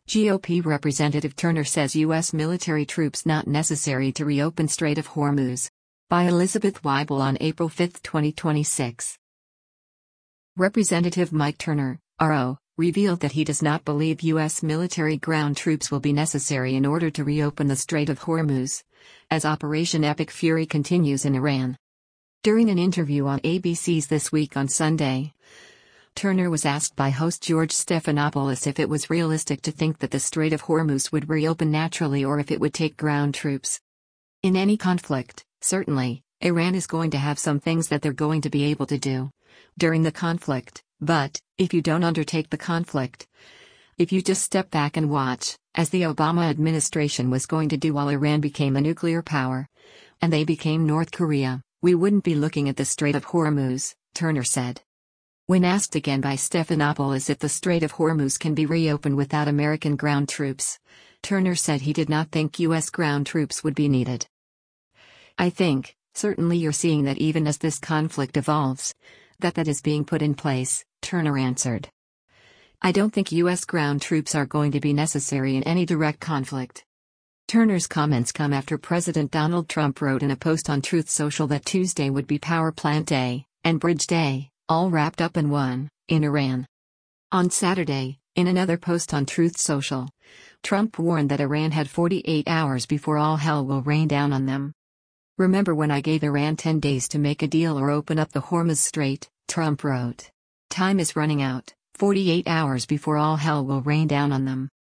GOP Representative Turner says U.S. military troops not necessary to reopen Strait of Hormuz. By Elizabeth Weibel on April 5, 2026. Representative Mike Turner, RO, revealed that he does not believe U.S. military ground troops will be necessary in order to reopen the Strait of Hormuz, as Operation Epic Fury continues in Iran. During an interview on ABC's This Week on Sunday, Turner was asked by host George Stephanopoulos if it was realistic to think that the Strait of Hormuz would reopen naturally or if it would take ground troops. In any conflict, certainly, Iran is going to have some things that they're going to be able to do during the conflict, but if you don't undertake the conflict, if you just step back and watch, as the Obama administration was going to do while Iran became a nuclear power, and they became North Korea, we wouldn't be looking at the Strait of Hormuz, Turner said. When asked again by Stephanopoulos if the Strait of Hormuz can be reopened without American ground troops, Turner said he did not think U.S. ground troops would be needed. I think, certainly you're seeing that even as this conflict evolves, that is being put in place, Turner answered. I don't think U.S. ground troops are going to be necessary in any direct conflict. Turner's comments come after President Donald Trump wrote in a post on Truth Social that Tuesday would be Power Plant Day and Bridge Day, all wrapped up in one, in Iran. On Saturday, in another post on Truth Social, Trump warned that Iran had 48 hours before all hell will rain down on them. Remember when I gave Iran 10 days to make a deal or open up the Hormuz Strait, Trump wrote. Time is running out, 48 hours before all hell will rain down on them.